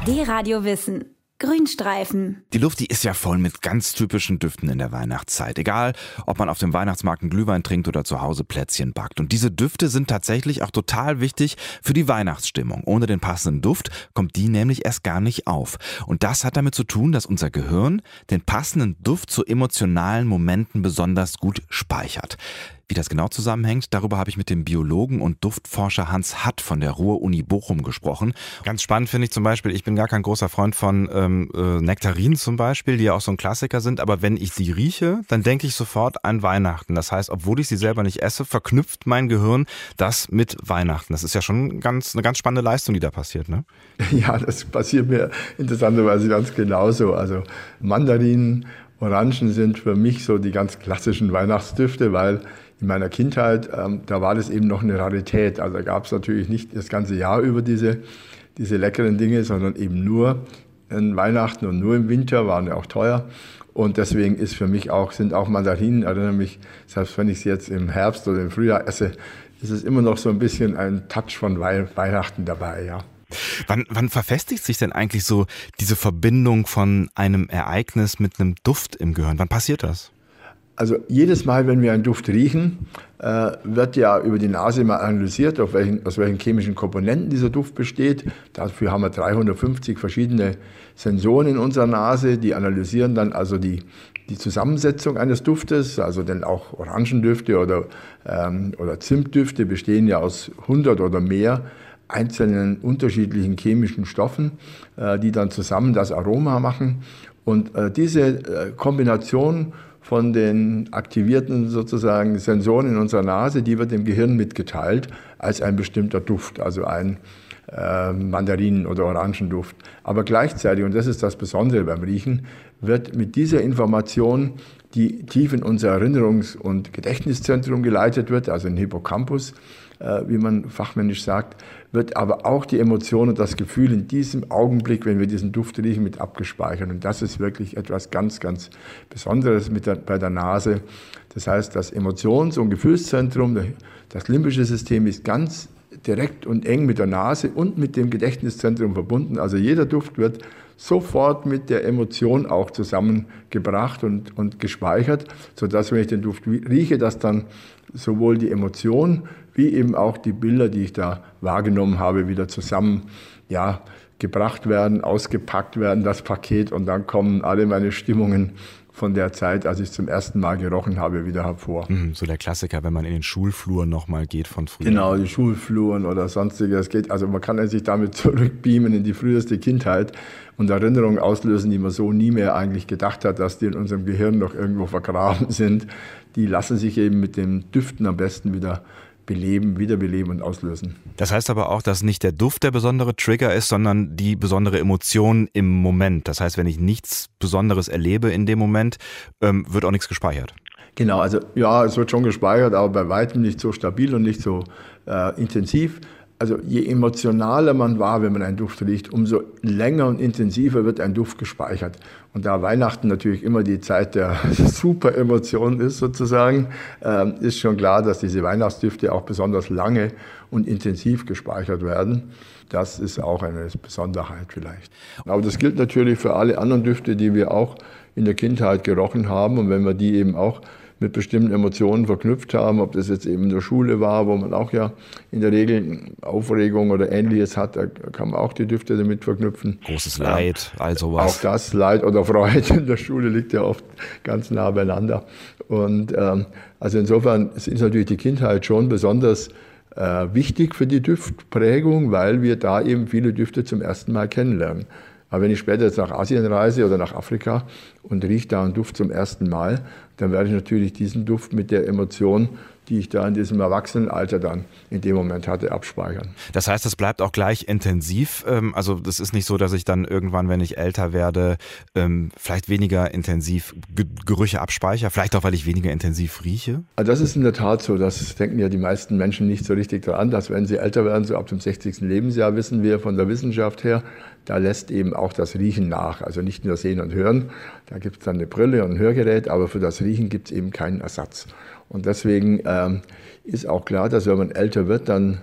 D-Radio Wissen. Grünstreifen. Die Luft, die ist ja voll mit ganz typischen Düften in der Weihnachtszeit. Egal, ob man auf dem Weihnachtsmarkt einen Glühwein trinkt oder zu Hause Plätzchen backt. Und diese Düfte sind tatsächlich auch total wichtig für die Weihnachtsstimmung. Ohne den passenden Duft kommt die nämlich erst gar nicht auf. Und das hat damit zu tun, dass unser Gehirn den passenden Duft zu emotionalen Momenten besonders gut speichert. Wie das genau zusammenhängt, darüber habe ich mit dem Biologen und Duftforscher Hans Hatt von der Ruhr-Uni Bochum gesprochen. Ganz spannend finde ich zum Beispiel, ich bin gar kein großer Freund von Nektarinen zum Beispiel, die ja auch so ein Klassiker sind, aber wenn ich sie rieche, dann denke ich sofort an Weihnachten. Das heißt, obwohl ich sie selber nicht esse, verknüpft mein Gehirn das mit Weihnachten. Das ist ja schon eine ganz spannende Leistung, die da passiert, ne? Ja, das passiert mir interessanterweise ganz genauso. Also Mandarinen, Orangen sind für mich so die ganz klassischen Weihnachtsdüfte, weil in meiner Kindheit, da war das eben noch eine Rarität. Also gab es natürlich nicht das ganze Jahr über diese leckeren Dinge, sondern eben nur an Weihnachten und nur im Winter, waren ja auch teuer. Und deswegen sind auch Mandarinen, erinnere mich, selbst wenn ich sie jetzt im Herbst oder im Frühjahr esse, ist es immer noch so ein bisschen ein Touch von Weihnachten dabei, ja. Wann verfestigt sich denn eigentlich so diese Verbindung von einem Ereignis mit einem Duft im Gehirn? Wann passiert das? Also jedes Mal, wenn wir einen Duft riechen, wird ja über die Nase mal analysiert, aus welchen chemischen Komponenten dieser Duft besteht. Dafür haben wir 350 verschiedene Sensoren in unserer Nase, die analysieren dann also die Zusammensetzung eines Duftes. Also denn auch Orangendüfte oder Zimtdüfte bestehen ja aus 100 oder mehr einzelnen unterschiedlichen chemischen Stoffen, die dann zusammen das Aroma machen. Und diese Kombination von den aktivierten sozusagen Sensoren in unserer Nase, die wird dem Gehirn mitgeteilt als ein bestimmter Duft, also ein Mandarinen- oder Orangenduft. Aber gleichzeitig, und das ist das Besondere beim Riechen, wird mit dieser Information, die tief in unser Erinnerungs- und Gedächtniszentrum geleitet wird, also in Hippocampus, wie man fachmännisch sagt, wird aber auch die Emotion und das Gefühl in diesem Augenblick, wenn wir diesen Duft riechen, mit abgespeichert. Und das ist wirklich etwas ganz, ganz Besonderes bei der Nase. Das heißt, das Emotions- und Gefühlszentrum, das limbische System ist ganz direkt und eng mit der Nase und mit dem Gedächtniszentrum verbunden. Also jeder Duft wird sofort mit der Emotion auch zusammengebracht und gespeichert, sodass, wenn ich den Duft rieche, dass dann sowohl die Emotion wie eben auch die Bilder, die ich da wahrgenommen habe, wieder zusammen gebracht werden, ausgepackt werden, das Paket, und dann kommen alle meine Stimmungen von der Zeit, als ich es zum ersten Mal gerochen habe, wieder hervor. So der Klassiker, wenn man in den Schulfluren nochmal geht von früher. Genau, die Schulfluren oder sonstiges. Also man kann sich damit zurückbeamen in die früheste Kindheit und Erinnerungen auslösen, die man so nie mehr eigentlich gedacht hat, dass die in unserem Gehirn noch irgendwo vergraben sind. Die lassen sich eben mit den Düften am besten wiederbeleben und auslösen. Das heißt aber auch, dass nicht der Duft der besondere Trigger ist, sondern die besondere Emotion im Moment. Das heißt, wenn ich nichts Besonderes erlebe in dem Moment, wird auch nichts gespeichert. Genau, also ja, es wird schon gespeichert, aber bei weitem nicht so stabil und nicht so intensiv. Also je emotionaler man war, wenn man einen Duft riecht, umso länger und intensiver wird ein Duft gespeichert. Und da Weihnachten natürlich immer die Zeit der Super-Emotionen ist sozusagen, ist schon klar, dass diese Weihnachtsdüfte auch besonders lange und intensiv gespeichert werden. Das ist auch eine Besonderheit vielleicht. Aber das gilt natürlich für alle anderen Düfte, die wir auch in der Kindheit gerochen haben. Und wenn wir die eben auch mit bestimmten Emotionen verknüpft haben, ob das jetzt eben in der Schule war, wo man auch ja in der Regel Aufregung oder Ähnliches hat, da kann man auch die Düfte damit verknüpfen. Großes Leid, all sowas. Auch das, Leid oder Freude in der Schule liegt ja oft ganz nah beieinander. Und also insofern ist natürlich die Kindheit schon besonders wichtig für die Duftprägung, weil wir da eben viele Düfte zum ersten Mal kennenlernen. Aber wenn ich später jetzt nach Asien reise oder nach Afrika und rieche da einen Duft zum ersten Mal, dann werde ich natürlich diesen Duft mit der Emotion, die ich da in diesem Erwachsenenalter dann in dem Moment hatte, abspeichern. Das heißt, es bleibt auch gleich intensiv? Also das ist nicht so, dass ich dann irgendwann, wenn ich älter werde, vielleicht weniger intensiv Gerüche abspeichere? Vielleicht auch, weil ich weniger intensiv rieche? Also das ist in der Tat so. Das denken ja die meisten Menschen nicht so richtig daran, dass wenn sie älter werden, so ab dem 60. Lebensjahr, wissen wir von der Wissenschaft her, da lässt eben auch das Riechen nach. Also nicht nur Sehen und Hören. Da gibt es dann eine Brille und ein Hörgerät, aber für das Riechen gibt es eben keinen Ersatz. Und deswegen ist auch klar, dass wenn man älter wird, dann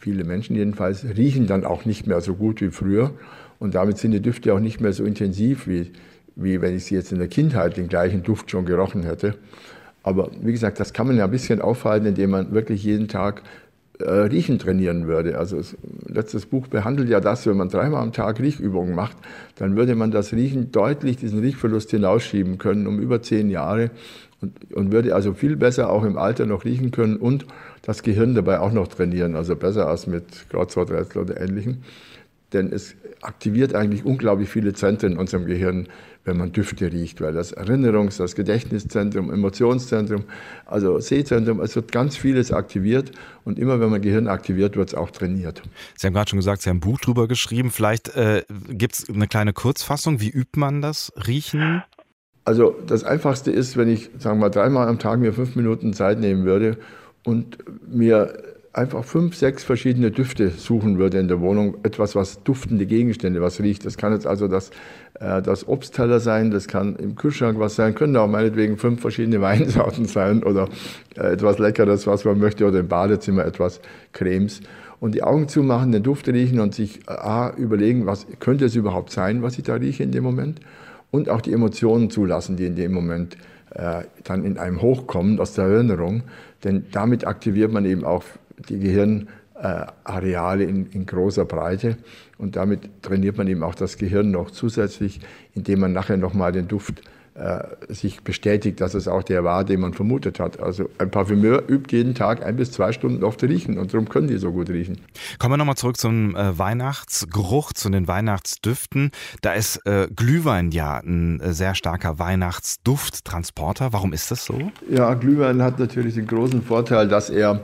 viele Menschen jedenfalls, riechen dann auch nicht mehr so gut wie früher. Und damit sind die Düfte auch nicht mehr so intensiv, wie wenn ich sie jetzt in der Kindheit den gleichen Duft schon gerochen hätte. Aber wie gesagt, das kann man ja ein bisschen aufhalten, indem man wirklich jeden Tag Riechen trainieren würde. Also das letztes Buch behandelt ja das, wenn man 3-mal am Tag Riechübungen macht, dann würde man das Riechen deutlich, diesen Riechverlust hinausschieben können, um über 10 Jahre und würde also viel besser auch im Alter noch riechen können und das Gehirn dabei auch noch trainieren, also besser als mit Kreuzworträtsel oder Ähnlichem. Denn es aktiviert eigentlich unglaublich viele Zentren in unserem Gehirn, wenn man Düfte riecht, weil das das Gedächtniszentrum, Emotionszentrum, also Sehzentrum, es wird ganz vieles aktiviert und immer wenn man Gehirn aktiviert, wird es auch trainiert. Sie haben gerade schon gesagt, Sie haben ein Buch drüber geschrieben. Vielleicht gibt es eine kleine Kurzfassung. Wie übt man das Riechen? Also das Einfachste ist, wenn ich, sagen wir mal, 3-mal am Tag mir 5 Minuten Zeit nehmen würde und mir einfach 5, 6 verschiedene Düfte suchen würde in der Wohnung. Etwas, was duftende Gegenstände, was riecht. Das kann jetzt also das Obstteller sein, das kann im Kühlschrank was sein, können auch meinetwegen 5 verschiedene Weinsorten sein oder etwas Leckeres, was man möchte, oder im Badezimmer etwas Cremes. Und die Augen zumachen, den Duft riechen und sich überlegen, was könnte es überhaupt sein, was ich da rieche in dem Moment. Und auch die Emotionen zulassen, die in dem Moment dann in einem hochkommen aus der Erinnerung. Denn damit aktiviert man eben auch die Gehirnareale in großer Breite und damit trainiert man eben auch das Gehirn noch zusätzlich, indem man nachher nochmal den Duft sich bestätigt, dass es auch der war, den man vermutet hat. Also ein Parfümeur übt jeden Tag 1 bis 2 Stunden oft riechen und darum können die so gut riechen. Kommen wir nochmal zurück zum Weihnachtsgeruch, zu den Weihnachtsdüften. Da ist Glühwein ja ein sehr starker Weihnachtsdufttransporter. Warum ist das so? Ja, Glühwein hat natürlich den großen Vorteil, dass er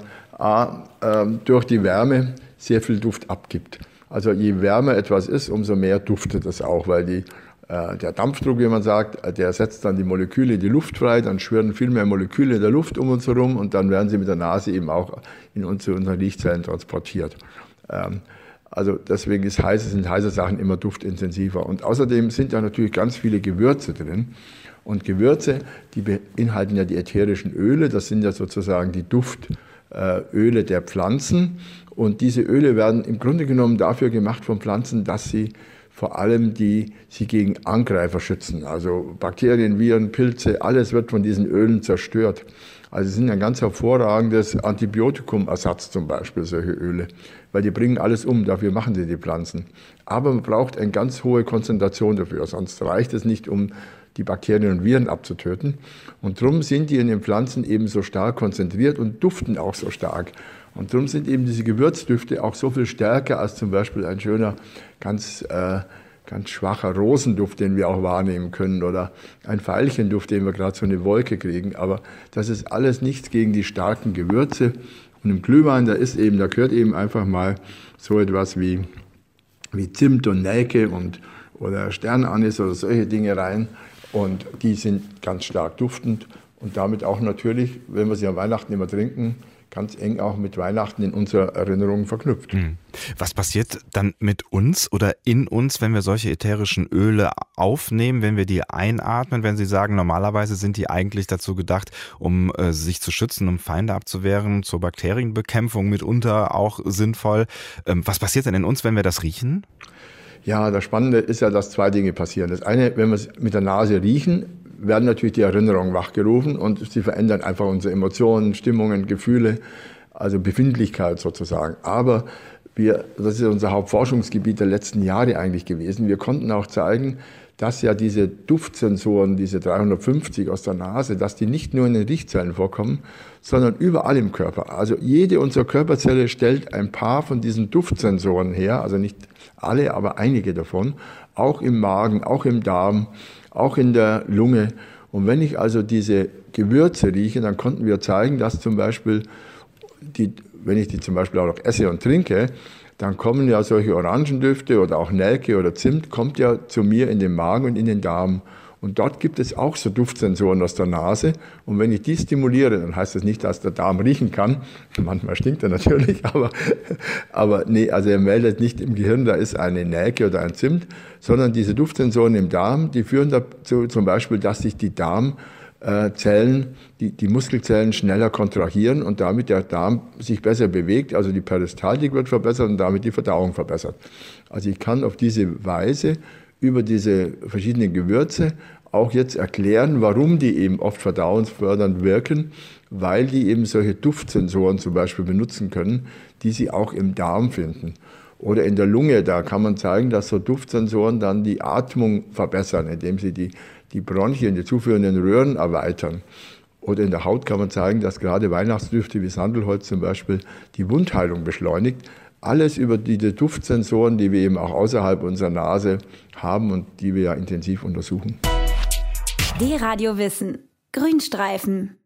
durch die Wärme sehr viel Duft abgibt. Also je wärmer etwas ist, umso mehr duftet es auch, weil der Dampfdruck, wie man sagt, der setzt dann die Moleküle in die Luft frei, dann schwirren viel mehr Moleküle in der Luft um uns herum und dann werden sie mit der Nase eben auch in unseren Riechzellen transportiert. Also deswegen sind heiße Sachen immer duftintensiver. Und außerdem sind da natürlich ganz viele Gewürze drin. Und Gewürze, die beinhalten ja die ätherischen Öle, das sind ja sozusagen die Duftöle der Pflanzen. Und diese Öle werden im Grunde genommen dafür gemacht von Pflanzen, dass sie vor allem sie gegen Angreifer schützen. Also Bakterien, Viren, Pilze, alles wird von diesen Ölen zerstört. Also sie sind ein ganz hervorragendes Antibiotikumersatz zum Beispiel, solche Öle, weil die bringen alles um, dafür machen sie die Pflanzen. Aber man braucht eine ganz hohe Konzentration dafür, sonst reicht es nicht, um die Bakterien und Viren abzutöten. Und darum sind die in den Pflanzen eben so stark konzentriert und duften auch so stark. Und darum sind eben diese Gewürzdüfte auch so viel stärker als zum Beispiel ein schöner, ganz schwacher Rosenduft, den wir auch wahrnehmen können, oder ein Veilchenduft, den wir gerade so eine Wolke kriegen. Aber das ist alles nichts gegen die starken Gewürze. Und im Glühwein, da gehört eben einfach mal so etwas wie Zimt und Nelke oder Sternanis oder solche Dinge rein. Und die sind ganz stark duftend und damit auch natürlich, wenn wir sie an Weihnachten immer trinken, ganz eng auch mit Weihnachten in unserer Erinnerung verknüpft. Was passiert dann mit uns oder in uns, wenn wir solche ätherischen Öle aufnehmen, wenn wir die einatmen, wenn Sie sagen, normalerweise sind die eigentlich dazu gedacht, um sich zu schützen, um Feinde abzuwehren, zur Bakterienbekämpfung mitunter auch sinnvoll. Was passiert denn in uns, wenn wir das riechen? Ja, das Spannende ist ja, dass 2 Dinge passieren. Das eine, wenn wir es mit der Nase riechen, werden natürlich die Erinnerungen wachgerufen und sie verändern einfach unsere Emotionen, Stimmungen, Gefühle, also Befindlichkeit sozusagen. Aber das ist unser Hauptforschungsgebiet der letzten Jahre eigentlich gewesen. Wir konnten auch zeigen, dass ja diese Duftsensoren, diese 350 aus der Nase, dass die nicht nur in den Riechzellen vorkommen, sondern überall im Körper. Also jede unserer Körperzelle stellt ein paar von diesen Duftsensoren her, also nicht alle, aber einige davon, auch im Magen, auch im Darm, auch in der Lunge. Und wenn ich also diese Gewürze rieche, dann konnten wir zeigen, dass zum Beispiel, wenn ich die zum Beispiel auch noch esse und trinke, dann kommen ja solche Orangendüfte oder auch Nelke oder Zimt, kommt ja zu mir in den Magen und in den Darm. Und dort gibt es auch so Duftsensoren aus der Nase. Und wenn ich die stimuliere, dann heißt das nicht, dass der Darm riechen kann. Manchmal stinkt er natürlich, aber nee, also er meldet nicht im Gehirn, da ist eine Nelke oder ein Zimt, sondern diese Duftsensoren im Darm, die führen dazu zum Beispiel, dass sich die Zellen, die Muskelzellen schneller kontrahieren und damit der Darm sich besser bewegt. Also die Peristaltik wird verbessert und damit die Verdauung verbessert. Also ich kann auf diese Weise über diese verschiedenen Gewürze auch jetzt erklären, warum die eben oft verdauungsfördernd wirken, weil die eben solche Duftsensoren zum Beispiel benutzen können, die sie auch im Darm finden. Oder in der Lunge, da kann man zeigen, dass so Duftsensoren dann die Atmung verbessern, indem sie die Bronchien, die zuführenden Röhren erweitern. Oder in der Haut kann man zeigen, dass gerade Weihnachtsdüfte wie Sandelholz zum Beispiel die Wundheilung beschleunigt. Alles über diese Duftsensoren, die wir eben auch außerhalb unserer Nase haben und die wir ja intensiv untersuchen. D-Radio Wissen. Grünstreifen.